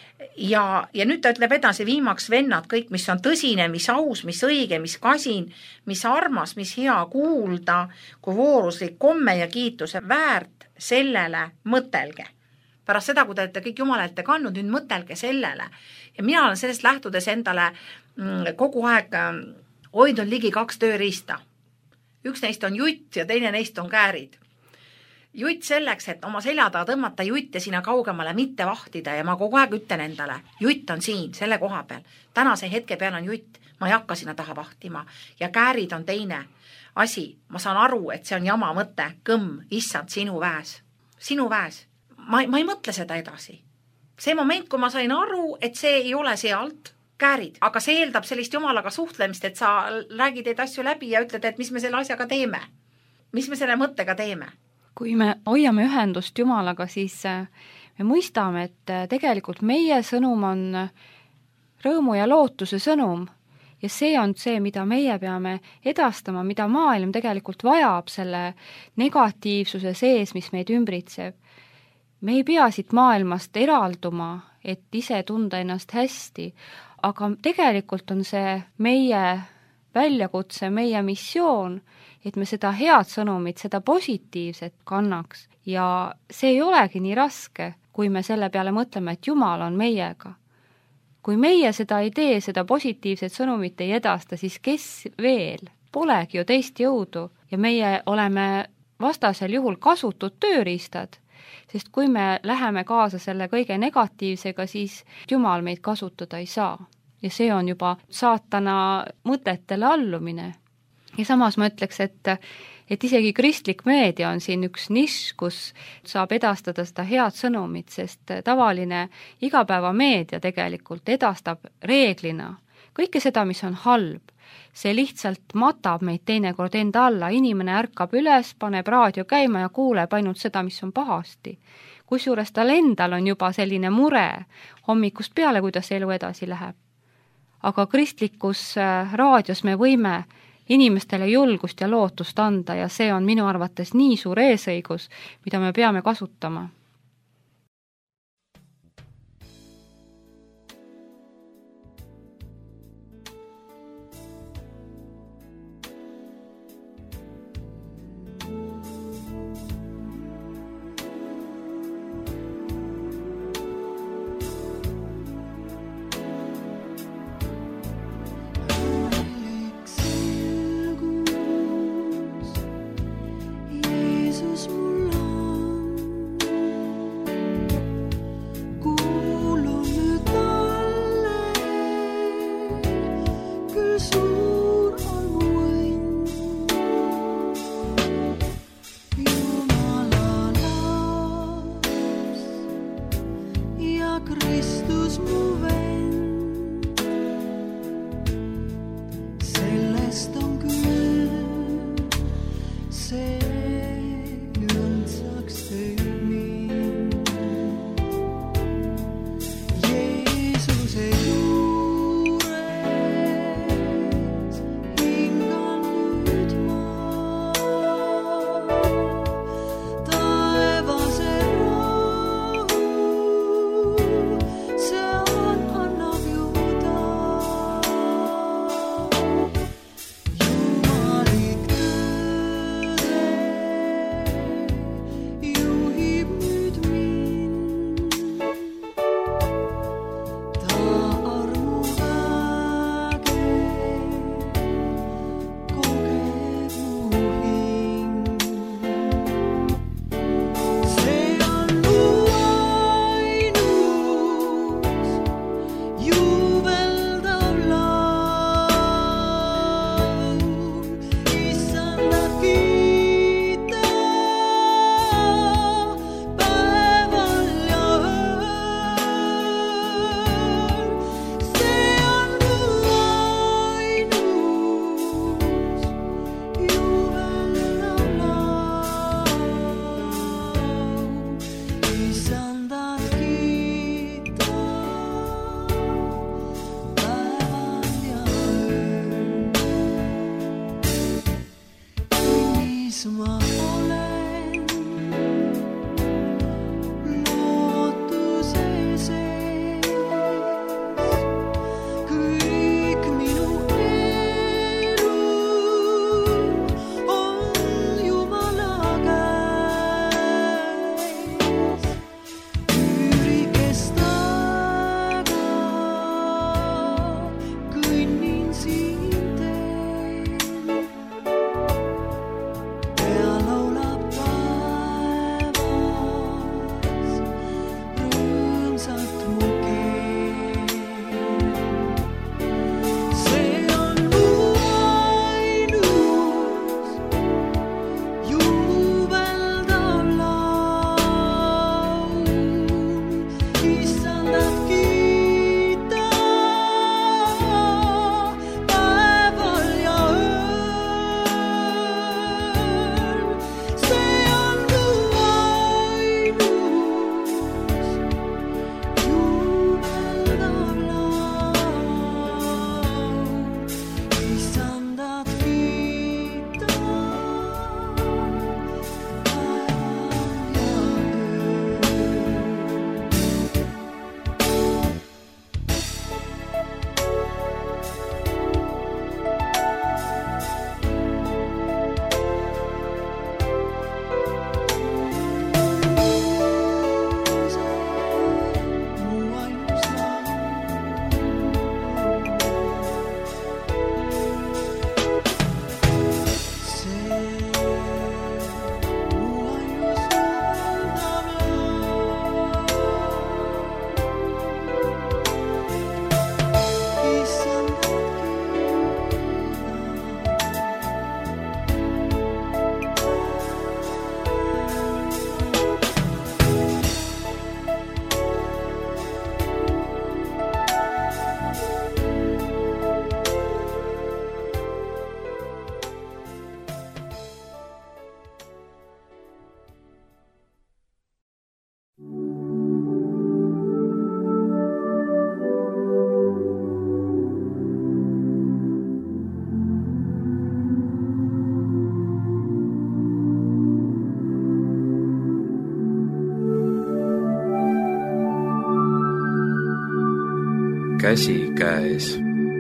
Ja nüüd ta ütleb edasi viimaks vennad kõik, mis on tõsine, mis aus, mis õige, mis kasin, mis armas, mis hea kuulda, kui vooruslik komme ja kiituse väärt, sellele mõtelge. Pärast seda, kui te olete kõik Jumala ette kandnud, nüüd mõtelge sellele. Ja mina olen sellest lähtudes endale kogu aeg hoidnud ligi 2 tööriista. Üks neist on jutt ja teine neist on käärid. Jutt selleks, et oma selja taha tõmmata jutt ja sinna kaugemale mitte vahtida ja ma kogu aeg ütlen endale, jutt on siin, selle koha peal. Tänase hetke peal on jutt, ma ei hakka sinna taha vahtima ja käärid on teine asi. Ma saan aru, et see on jama mõte, kõmm, issand, sinu väes. Sinu väes. Ma ei mõtle seda edasi. See moment, kui ma sain aru, et see ei ole sealt, käärid, aga see eeldab sellist Jumalaga suhtlemist, et sa räägid neid asju läbi ja ütled, et mis me selle asjaga teeme. Mis me selle mõttega teeme. Kui me hoiame ühendust Jumalaga, siis me mõistame, et tegelikult meie sõnum on rõõmu ja lootuse sõnum ja see on see, mida meie peame edastama, mida maailm tegelikult vajab selle negatiivsuse sees, mis meid ümbritseb. Me ei pea siit maailmast eralduma, et ise tunda ennast hästi, aga tegelikult on see meie väljakutse, meie missioon, et me seda head sõnumit, seda positiivset kannaks ja see ei olegi nii raske, kui me selle peale mõtleme, et Jumal on meiega. Kui meie seda ei tee, seda positiivset sõnumit ei edasta, siis kes veel? Polegi ju teist jõudu ja meie oleme vastasel juhul kasutud tööriistad, sest kui me läheme kaasa selle kõige negatiivsega, siis Jumal meid kasutada ei saa. Ja see on juba saatana mõtetele allumine. Ja samas ma ütleks, et isegi kristlik meedia on siin üks nišš, kus saab edastada seda head sõnumit, sest tavaline igapäevameedia tegelikult edastab reeglina kõike seda, mis on halb. See lihtsalt matab meid teinekord enda alla, inimene ärkab üles, paneb raadio käima ja kuuleb ainult seda, mis on pahasti. Kusjuures tal endal on juba selline mure hommikust peale, kuidas elu edasi läheb. Aga kristlikus raadios me võime inimestele julgust ja lootust anda ja see on minu arvates nii suur eesõigus, mida me peame kasutama. Kristus mu vend, sellest on küll see õndsaks teeb mind. Jeesuse juures hingan nüüd ma, taevase rahu see on käsikäes.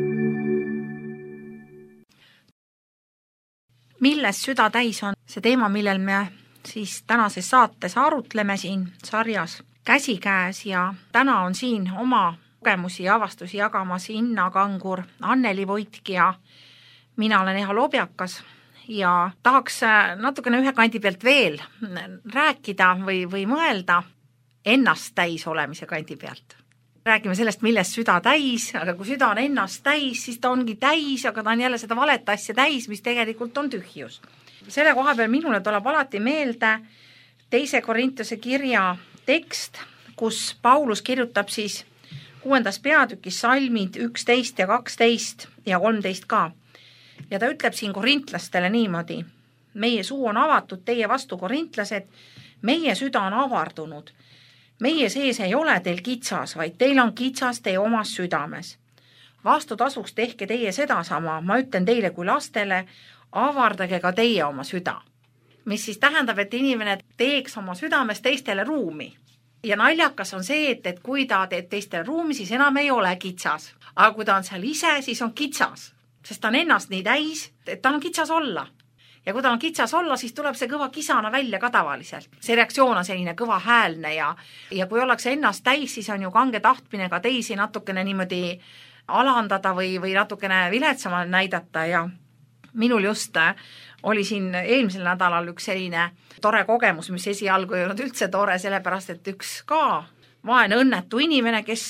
Milles süda täis on see teema, millel me siis tänases saates arutleme siin sarjas Käsikäes ja täna on siin oma kogemusi ja avastusi jagamas Inna Kangur, Anneli Voitki ja mina olen Eha Lobjakas ja tahaks natukene ühe kandi pealt veel rääkida või mõelda ennast täis olemise kandi pealt. Räägime sellest, millest süda täis, aga kui süda on ennast täis, siis ta ongi täis, aga ta on jälle seda valet asja täis, mis tegelikult on tühjus. Selle koha peal minule tuleb alati meelde 2. Korintuse kirja tekst, kus Paulus kirjutab siis 6. peatükis salmid 11 ja 12 ja 13 ka. Ja ta ütleb siin korintlastele niimoodi. Meie suu on avatud teie vastu, korintlased, meie süda on avardunud. Meie sees ei ole teil kitsas, vaid teil on kitsas teie omas südames. Vastutasuks tehke teie sedasama, ma ütlen teile kui lastele, avardage ka teie oma süda. Mis siis tähendab, et inimene teeks oma südames teistele ruumi. Ja naljakas on see, et kui ta teeb teistele ruumi, siis enam ei ole kitsas. Aga kui ta on seal ise, siis on kitsas. Sest ta on ennast nii täis, et ta on kitsas olla. Ja kui ta on kitsas olla, siis tuleb see kõva kisana välja ka tavaliselt. See reaktsioon on selline kõva häälne ja kui ollakse ennast täis, siis on ju kange tahtmine ka teisi natukene niimoodi alandada või natukene viletsamalt näidata ja minul just oli siin eelmisel nädalal üks selline tore kogemus, mis esialgu ei olnud üldse tore, sellepärast et üks ka vaene õnnetu inimene, kes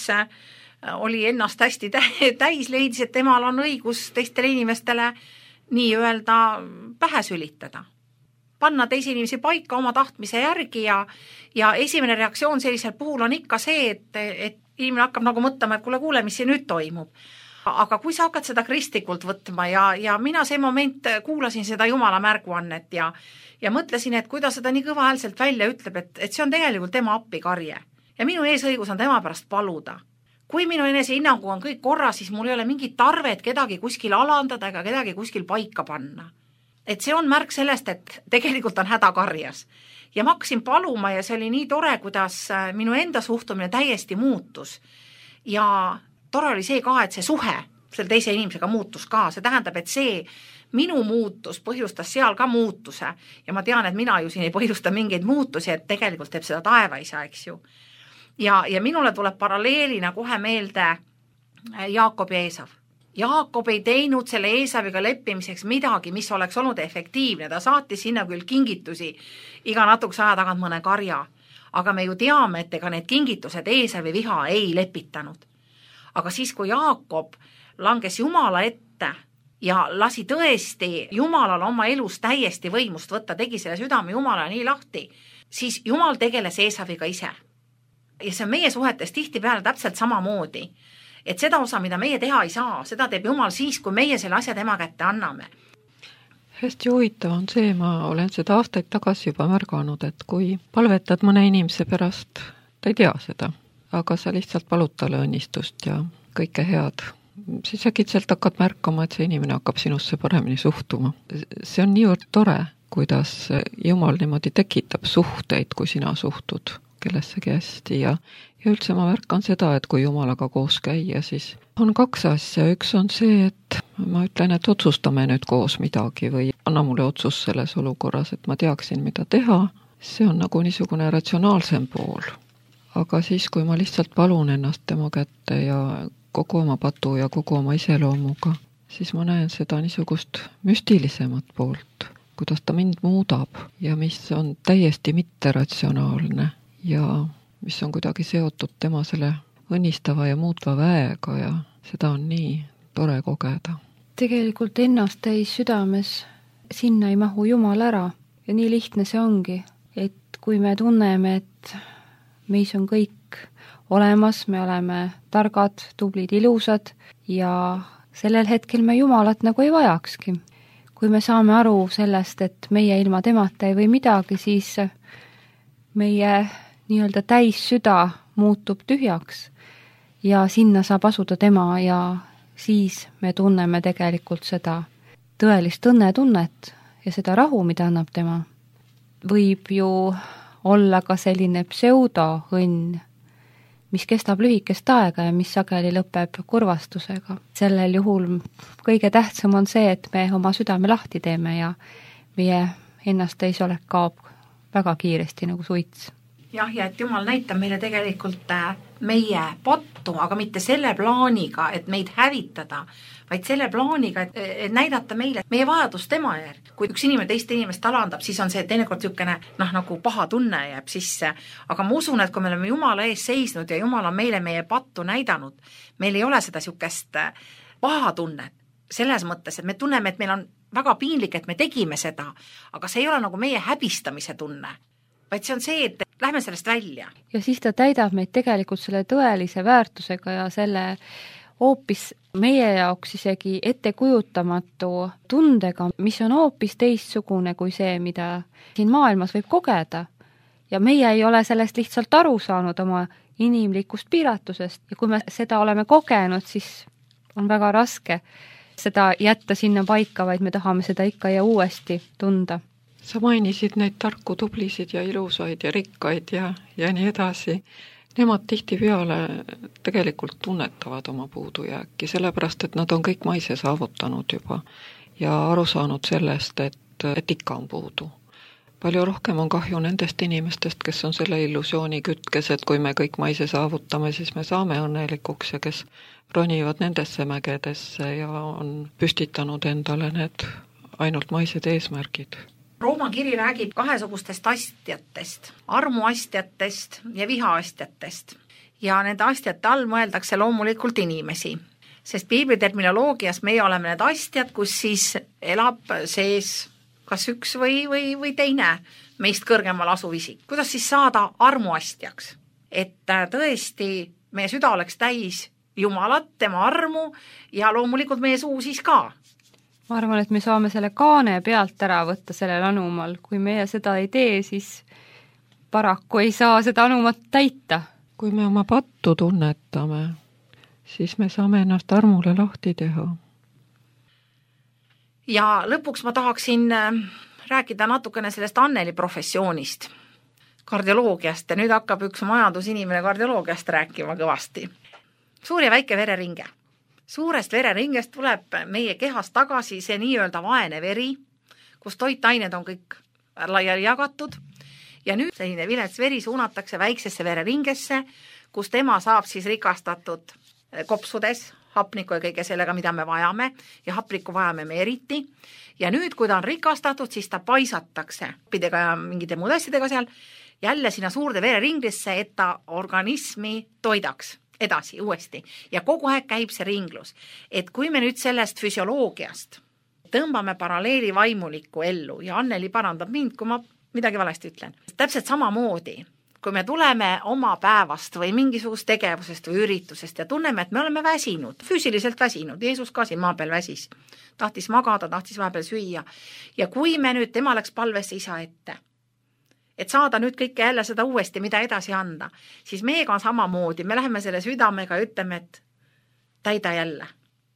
oli ennast hästi täis, leidis, et temal on õigus teistele inimestele nii-öelda pähe sülitada. Panna teisi inimesi paika oma tahtmise järgi ja esimene reaktsioon sellisel puhul on ikka see, et inimene hakkab nagu mõtlema, et kuule, mis siin nüüd toimub. Aga kui sa hakkad seda kristlikult võtma ja mina see moment kuulasin seda Jumala märguannet ja mõtlesin, et kui ta seda nii kõvahäälselt välja ütleb, et see on tegelikult tema appikarje. Ja minu eesõigus on tema pärast paluda. Kui minu enese hinnangu on kõik korras, siis mul ei ole mingit tarvet kedagi kuskil alandada ega kedagi kuskil paika panna. Et see on märk sellest, et tegelikult on hädakarjas. Ja ma hakkasin paluma ja see oli nii tore, kuidas minu enda suhtumine täiesti muutus. Ja tore oli see ka, et see suhe selle teise inimesega muutus ka. See tähendab, et see minu muutus põhjustas seal ka muutuse. Ja ma tean, et mina ju siin ei põhjusta mingeid muutusi, et tegelikult teeb seda taevaisa, eks ju. Ja minule tuleb paralleelina kohe meelde Jaakob ja Eesav. Jaakob ei teinud selle Eesaviga leppimiseks midagi, mis oleks olnud efektiivne. Ta saatis sinna küll kingitusi iga natukese aja tagant mõne karja. Aga me ju teame, et ega need kingitused Eesavi viha ei lepitanud. Aga siis, kui Jaakob langes Jumala ette ja lasi tõesti Jumalal oma elus täiesti võimust võtta, tegi selle südame Jumala nii lahti, siis Jumal tegeles Eesaviga ise. Ja see on meie suhetes tihtipeale täpselt samamoodi. Et seda osa, mida meie teha ei saa, seda teeb Jumal siis, kui meie selle asja tema kätte anname. Hästi huvitav on see, ma olen seda aastaid tagasi juba märganud, et kui palvetad mõne inimese pärast, ta ei tea seda, aga sa lihtsalt palud talle õnnistust ja kõike head. Siis äkitselt hakkad märkama, et see inimene hakkab sinusse paremini suhtuma. See on niivõrd tore, kuidas Jumal niimoodi tekitab suhteid, kui sina suhtud kellessegi hästi ja üldse ma märkan seda, et kui Jumalaga koos käia, siis on 2 asja. Üks on see, et ma ütlen, et otsustame nüüd koos midagi või anna mulle otsus selles olukorras, et ma teaksin, mida teha. See on nagu niisugune ratsionaalsem pool. Aga siis, kui ma lihtsalt palun ennast tema kätte ja kogu oma patu ja kogu oma iseloomuga, siis ma näen seda niisugust müstilisemat poolt, kuidas ta mind muudab ja mis on täiesti mitteratsionaalne ja mis on kuidagi seotud tema selle õnnistava ja muutva väega ja seda on nii tore kogeda. Tegelikult ennast täis südames sinna ei mahu Jumal ära ja nii lihtne see ongi, et kui me tunneme, et meis on kõik olemas, me oleme targad, tublid, ilusad ja sellel hetkel me Jumalat nagu ei vajakski. Kui me saame aru sellest, et meie ilma temata ei või midagi, siis meie nii-öelda täis süda muutub tühjaks ja sinna saab asuda tema ja siis me tunneme tegelikult seda tõelist õnnetunnet ja seda rahu, mida annab tema. Võib ju olla ka selline pseudoõnn, mis kestab lühikest aega ja mis sageli lõpeb kurvastusega. Sellel juhul kõige tähtsam on see, et me oma südame lahti teeme ja meie ennast täisolek kaob väga kiiresti nagu suits. Jah, ja et Jumal näitab meile tegelikult meie pattu, aga mitte selle plaaniga, et meid hävitada, vaid selle plaaniga, et näidata meile meie vajadust tema järgi. Kui üks inimene teist inimest alandab, siis on see teinekord niisugune nagu paha tunne jääb sisse. Aga ma usun, et kui me oleme Jumala ees seisnud ja Jumal on meile meie pattu näidanud, meil ei ole seda niisugust paha tunnet selles mõttes, et me tunneme, et meil on väga piinlik, et me tegime seda, aga see ei ole nagu meie häbistamise tunne, vaid see on see, et lähme sellest välja. Ja siis ta täidab meid tegelikult selle tõelise väärtusega ja selle hoopis meie jaoks isegi ettekujutamatu tundega, mis on hoopis teistsugune kui see, mida siin maailmas võib kogeda. Ja meie ei ole sellest lihtsalt aru saanud oma inimlikust piiratusest ja kui me seda oleme kogenud, siis on väga raske seda jätta sinna paika, vaid me tahame seda ikka ja uuesti tunda. Sa mainisid neid tarku, tublisid ja ilusaid ja rikkaid ja nii edasi. Nemad tihtipeale tegelikult tunnetavad oma puudujääki, sellepärast, et nad on kõik maise saavutanud juba ja aru saanud sellest, et ikka on puudu. Palju rohkem on kahju nendest inimestest, kes on selle illusiooni kütkes, et kui me kõik maise saavutame, siis me saame õnnelikuks ja kes ronivad nendesse mägedesse ja on püstitanud endale need ainult maised eesmärgid. Rooma kiri räägib kahesugustest astjatest, armuastjatest ja vihaastjatest. Ja nende astjate all mõeldakse loomulikult inimesi, sest piibli terminoloogias meie oleme need astjad, kus siis elab sees kas üks või teine meist kõrgemal asuv isik. Kuidas siis saada armuastjaks? Et tõesti meie süda oleks täis Jumalat, tema armu ja loomulikult meie suu siis ka. Ma arvan, et me saame selle kaane pealt ära võtta sellel anumal. Kui meie seda ei tee, siis paraku ei saa seda anumat täita. Kui me oma pattu tunnetame, siis me saame ennast armule lahti teha. Ja lõpuks ma tahaksin rääkida natukene sellest Anneli professioonist, kardioloogiast ja nüüd hakkab üks majandusinimene kardioloogiast rääkima kõvasti. Suur ja väike vereringe. Suurest vereringest tuleb meie kehast tagasi see nii-öelda vaene veri, kus toitained on kõik laiali jagatud ja nüüd selline vilets veri suunatakse väiksesse vereringesse, kus tema saab siis rikastatud kopsudes, hapniku ja kõige sellega, mida me vajame ja hapnikku vajame me eriti. Ja nüüd, kui ta on rikastatud, siis ta paisatakse pidega ja mingite muud asjadega seal jälle sinna suurde vereringesse, et ta organismi toidaks edasi uuesti. Ja kogu aeg käib see ringlus. Et kui me nüüd sellest füsioloogiast tõmbame paralleeli vaimulikku ellu ja Anneli parandab mind, kui ma midagi valesti ütlen. Täpselt samamoodi, kui me tuleme oma päevast või mingisugust tegevusest või üritusest ja tunneme, et me oleme väsinud, füüsiliselt väsinud, Jeesus ka siin maa peal väsis, tahtis magada, tahtis vahepeal süüa ja kui me nüüd, tema läks palvesse isa ette, et saada nüüd kõike jälle seda uuesti, mida edasi anda, siis meiega on samamoodi, me läheme selle südamega ja ütleme, et täida jälle,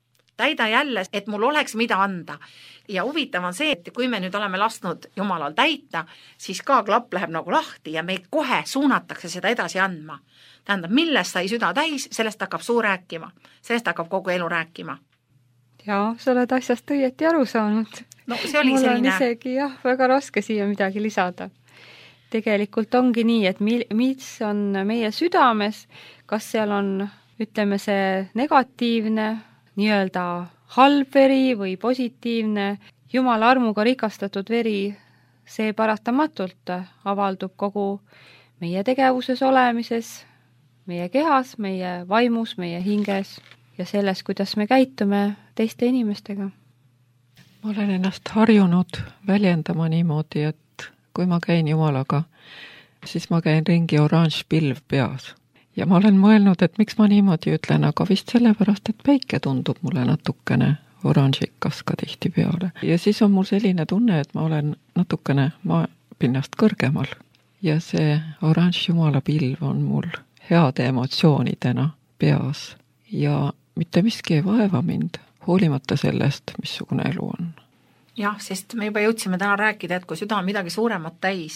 et mul oleks mida anda. Ja huvitav on see, et kui me nüüd oleme lasknud Jumalal täita, siis ka klapp läheb nagu lahti ja meid kohe suunatakse seda edasi andma. Tähendab, millest sai süda täis, sellest hakkab suu rääkima, sellest hakkab kogu elu rääkima. Jaa, sa oled asjast õieti aru saanud. No, see oli mul selline... on isegi väga raske siia midagi lisada. Tegelikult ongi nii, et mis on meie südames, kas seal on, ütleme, see negatiivne, nii-öelda halb veri või positiivne, Jumala armuga rikastatud veri, see paratamatult avaldub kogu meie tegevuses olemises, meie kehas, meie vaimus, meie hinges ja selles, kuidas me käitume teiste inimestega. Ma olen ennast harjunud väljendama niimoodi, et kui ma käin Jumalaga, siis ma käin ringi oranž pilv peas. Ja ma olen mõelnud, et miks ma niimoodi ütlen, aga vist sellepärast, et päike tundub mulle natukene oranžikas ka tihti peale. Ja siis on mul selline tunne, et ma olen natukene maapinnast kõrgemal. Ja see oranž Jumala pilv on mul heade emotsioonidena peas. Ja mitte miski ei vaeva mind, hoolimata sellest, missugune elu on. Jah, sest me juba jõudsime täna rääkida, et kui süda on midagi suuremat täis,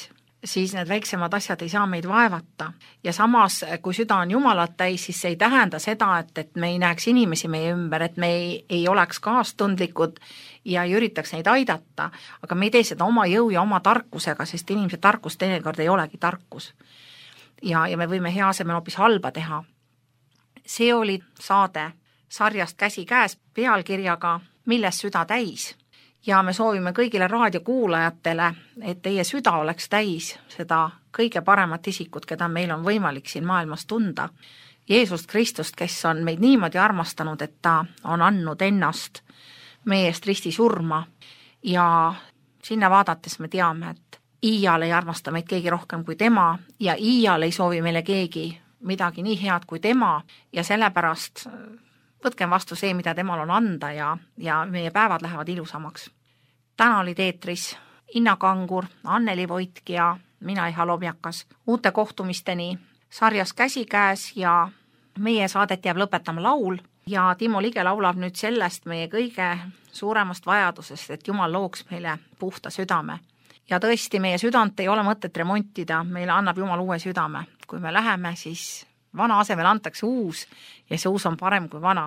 siis need väiksemad asjad ei saa meid vaevata. Ja samas, kui süda on Jumalat täis, siis see ei tähenda seda, et me ei näeks inimesi meie ümber, et me ei oleks kaastundlikud ja ei üritaks neid aidata, aga me ei tee seda oma jõu ja oma tarkusega, sest inimese tarkus teinekord ei olegi tarkus. Ja me võime hea asemel hoopis halba teha. See oli saade sarjast Käsi käes pealkirjaga Milles süda täis. Ja me soovime kõigile raadiokuulajatele, et teie süda oleks täis seda kõige paremat isikut, keda meil on võimalik siin maailmas tunda. Jeesust Kristust, kes on meid niimoodi armastanud, et ta on andnud ennast meie eest risti surma. Ja sinna vaadates me teame, et iial ei armasta meid keegi rohkem kui tema ja iial ei soovi meile keegi midagi nii head kui tema ja sellepärast võtkem vastu see, mida temal on anda ja meie päevad lähevad ilusamaks. Täna olid eetris Inna Kangur, Anneli Voitk ja mina Iha Lobjakas. Uute kohtumisteni sarjas Käsi käes ja meie saadet jääb lõpetama laul ja Timo Lige laulab nüüd sellest meie kõige suuremast vajadusest, et Jumal looks meile puhta südame. Ja tõesti, meie südant ei ole mõtet remontida, meile annab Jumal uue südame. Kui me läheme, siis vana asemel antakse uus ja see uus on parem kui vana.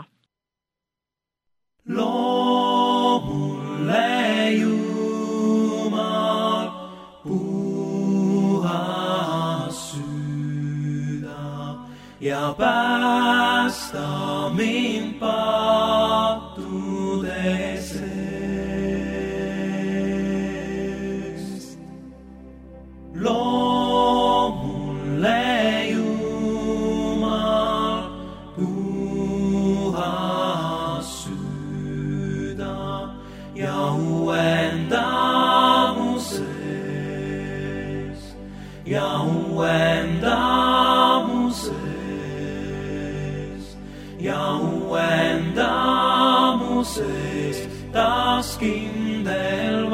Loo mulle Jumal puhas süda ja päästa mind pattude seest. Loo mulle Jumal puhas süda ja uuenda mu sees, ja uuenda mu sees, ja uuenda mu sees taas kindel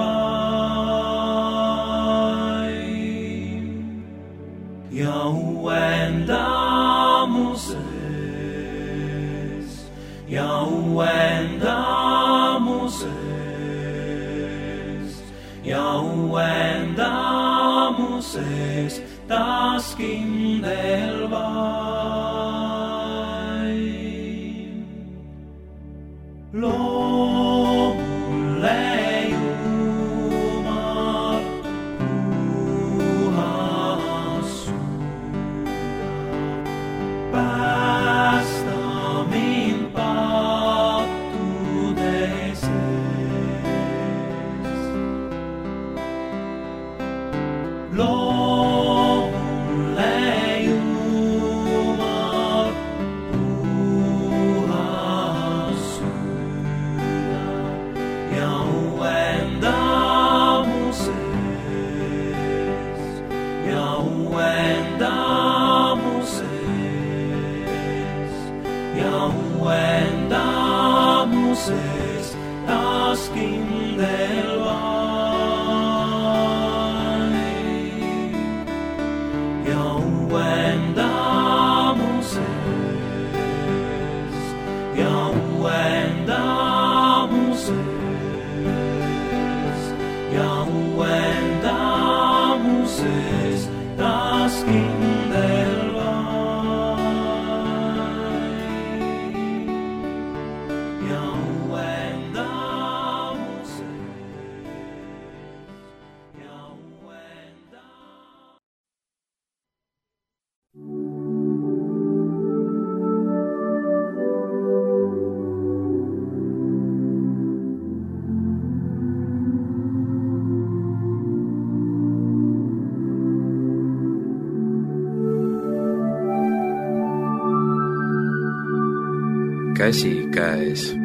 vaim. Ja uuenda mu sees, ja uuenda mu sees, ja uuenda mu sees taas kindel vaim. Loo mulle Jumal puhas süda, päästa mind pattude seest. Loo mulle Jumal puhas süda ja uuenda mu sees, ja uuenda mu sees, ja uuenda mu sees taas kindel vaim. Ja uuenda mu sees, ja uuenda mu sees, ja uuenda mu sees taas kindel vaim. Ja uuenda mu sees, ja uuenda. Käsi käes.